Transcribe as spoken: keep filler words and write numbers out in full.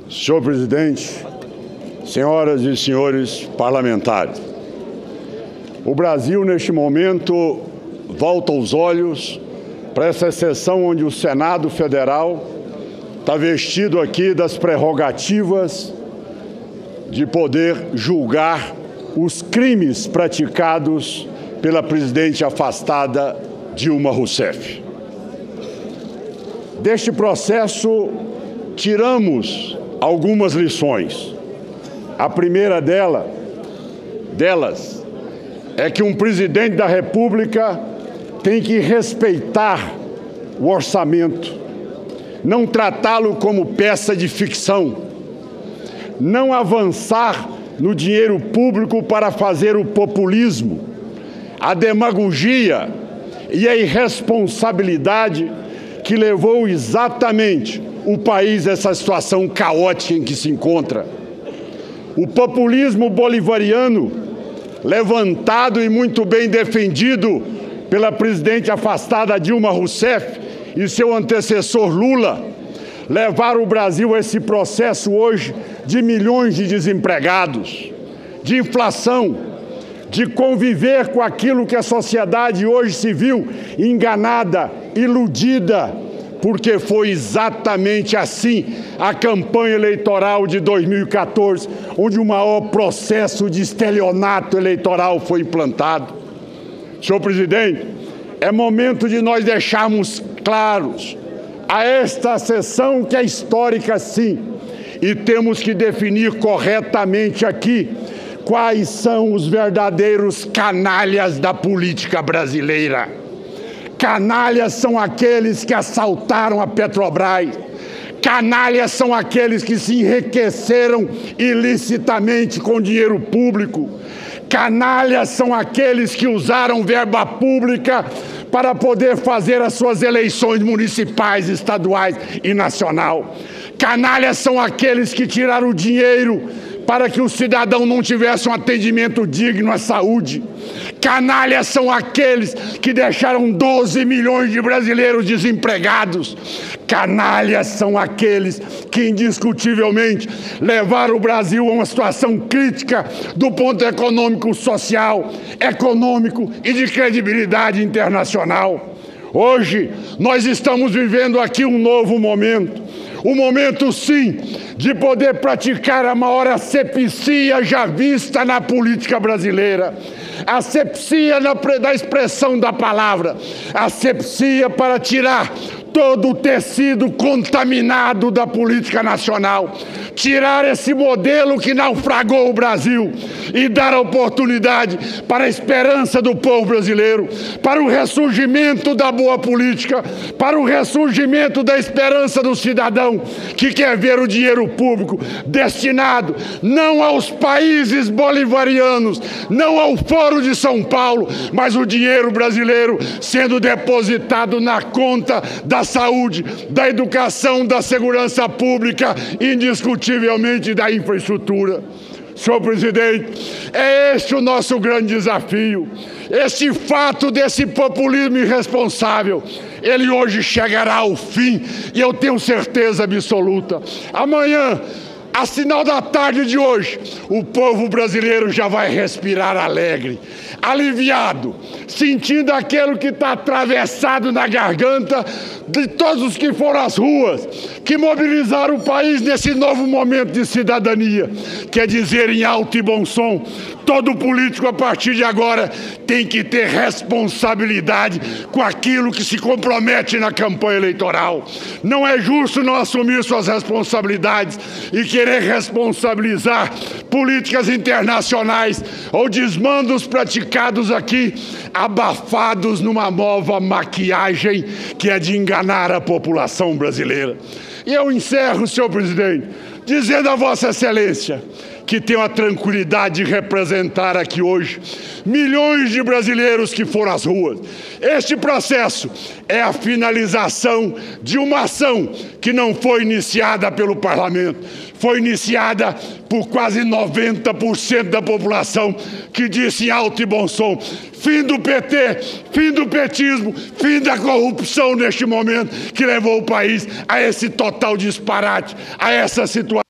Senhor presidente, senhoras e senhores parlamentares, o Brasil, neste momento, volta os olhos para essa sessão onde o Senado Federal está vestido aqui das prerrogativas de poder julgar os crimes praticados pela presidente afastada Dilma Rousseff. Deste processo, tiramos algumas lições. A primeira dela, delas é que um presidente da República tem que respeitar o orçamento, não tratá-lo como peça de ficção, não avançar no dinheiro público para fazer o populismo, a demagogia e a irresponsabilidade que levou exatamente o país a essa situação caótica em que se encontra. O populismo bolivariano, levantado e muito bem defendido pela presidente afastada Dilma Rousseff e seu antecessor Lula, levaram o Brasil a esse processo hoje de milhões de desempregados, de inflação, de conviver com aquilo que a sociedade hoje se viu enganada, iludida, porque foi exatamente assim a campanha eleitoral de dois mil e quatorze, onde o maior processo de estelionato eleitoral foi implantado. Senhor presidente, é momento de nós deixarmos claros a esta sessão que é histórica, sim, e temos que definir corretamente aqui quais são os verdadeiros canalhas da política brasileira. Canalhas são aqueles que assaltaram a Petrobras. Canalhas são aqueles que se enriqueceram ilicitamente com dinheiro público. Canalhas são aqueles que usaram verba pública para poder fazer as suas eleições municipais, estaduais e nacional. Canalhas são aqueles que tiraram o dinheiro para que o cidadão não tivesse um atendimento digno à saúde. Canalhas são aqueles que deixaram doze milhões de brasileiros desempregados. Canalhas são aqueles que indiscutivelmente levaram o Brasil a uma situação crítica do ponto econômico, social, econômico e de credibilidade internacional. Hoje, nós estamos vivendo aqui um novo momento. Um momento, sim, de poder praticar a maior asepsia já vista na política brasileira. Asepsia na, da expressão da palavra. Asepsia para tirar todo o tecido contaminado da política nacional. Tirar esse modelo que naufragou o Brasil e dar a oportunidade para a esperança do povo brasileiro, para o ressurgimento da boa política, para o ressurgimento da esperança do cidadão que quer ver o dinheiro público destinado não aos países bolivarianos, não ao Foro de São Paulo, mas o dinheiro brasileiro sendo depositado na conta da saúde, da educação, da segurança pública, indiscutivelmente da infraestrutura. Senhor presidente, é este o nosso grande desafio. Este fato desse populismo irresponsável, ele hoje chegará ao fim e eu tenho certeza absoluta. Amanhã, a sinal da tarde de hoje, o povo brasileiro já vai respirar alegre, aliviado, sentindo aquilo que está atravessado na garganta de todos os que foram às ruas, que mobilizaram o país nesse novo momento de cidadania. Quer dizer, em alto e bom som, todo político a partir de agora tem que ter responsabilidade com aquilo que se compromete na campanha eleitoral. Não é justo não assumir suas responsabilidades e querer responsabilizar políticas internacionais ou desmandos praticados aqui, abafados numa nova maquiagem que é de enganar a população brasileira. E eu encerro, senhor presidente, dizendo a Vossa Excelência que tenho a tranquilidade de representar aqui hoje milhões de brasileiros que foram às ruas. Este processo é a finalização de uma ação que não foi iniciada pelo parlamento, foi iniciada por quase noventa por cento da população que disse em alto e bom som: fim do P T, fim do petismo, fim da corrupção neste momento que levou o país a esse total disparate, a essa situação.